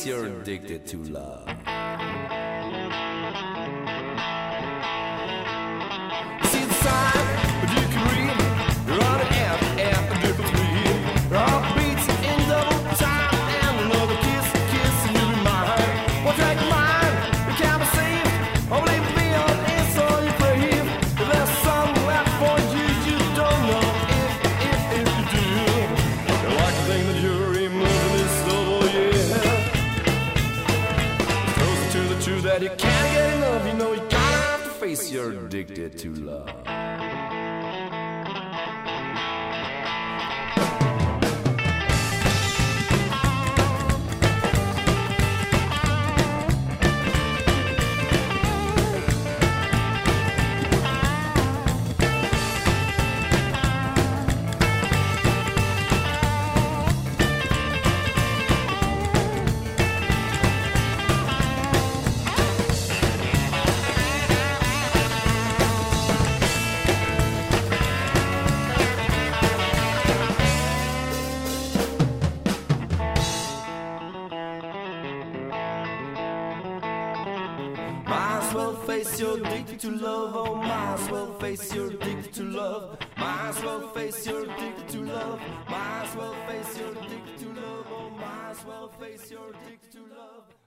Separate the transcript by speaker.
Speaker 1: face you're addicted to love. See the sign, but you can read. You're on an F, different speed. Rock beats in double time, and another kiss, and you'll be mine. One track mind, you can't be saved. Only be on it's all you crave. If there's something left for you, you don't know if you do. You're like the thing that you're moving this double, yeah. Closer to the truth that you can't get enough. You know you gotta have to face you're addicted to love. Might as well face you're addicted to love. Oh, might as well face you're addicted to love. Might as well face you're addicted to love. Might as well face you're addicted to love. Oh, might as well face you're addicted to love.